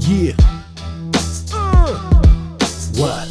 Yeah. What?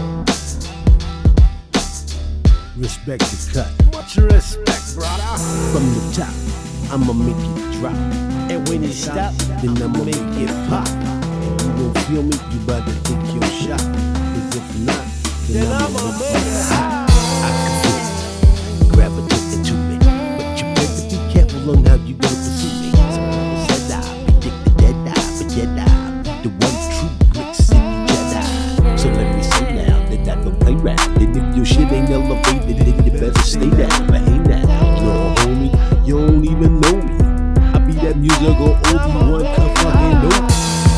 Respect the cut. Much respect, brother. From the top, I'ma make it drop. And when it stop, Then I'ma make it pop. If you gon' feel me, you better take your shot. Cause if not, then I'ma make it hot. I can feel it gravitating to me. But you better be careful on how you gonna pursue me. Some people said I predicted that I, but yet I be the one true brick city Jedi. So let me say now that I don't play rap. And if your shit ain't elevated, then you better stay down. But hey now, no homie, you don't even know me. I be that musical Obi-Wan can fucking know.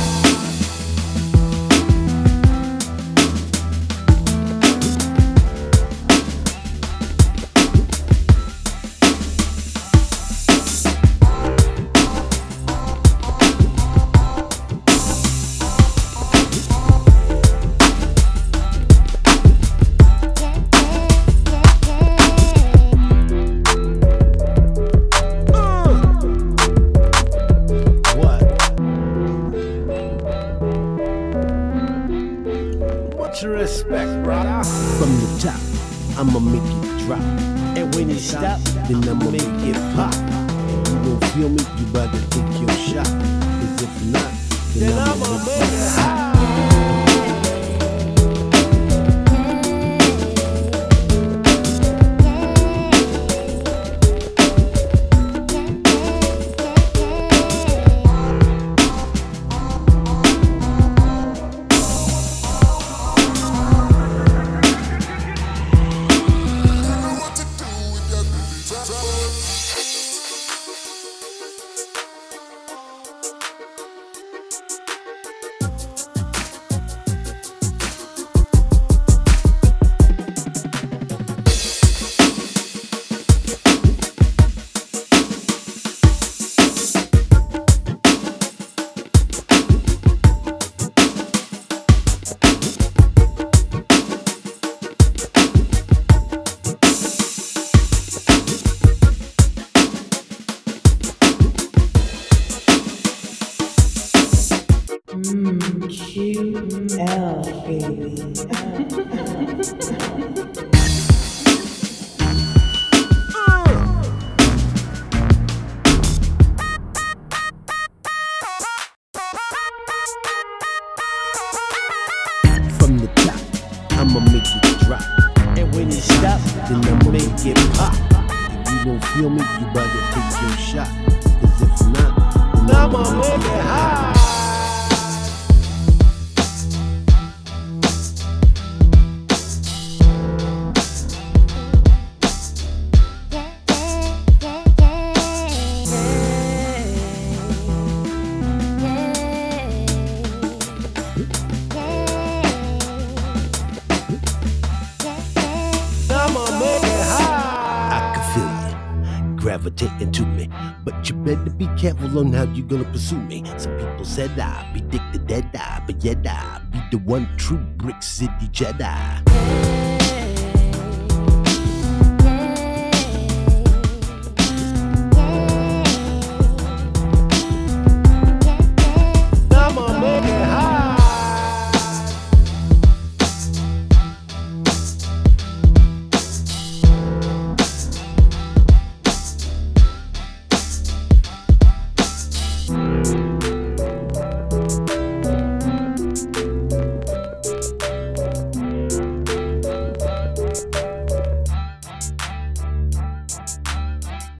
Much respect, brother. From the top, I'ma make it drop. And when it stop, Then I'ma make it pop. If you gon' feel me, you better take your shot. Cause if not, then I'ma make it hot. QL, baby. from the top, I'ma make it drop. And when it stop, Then I'ma make it pop. If you gon' feel me, you better take your shot. Cause if not, then I'ma make it hot. I can feel you gravitating to me, but you better be careful on how you gonna pursue me. Some people said I predicted that I, but yet I be the one true brick city Jedi.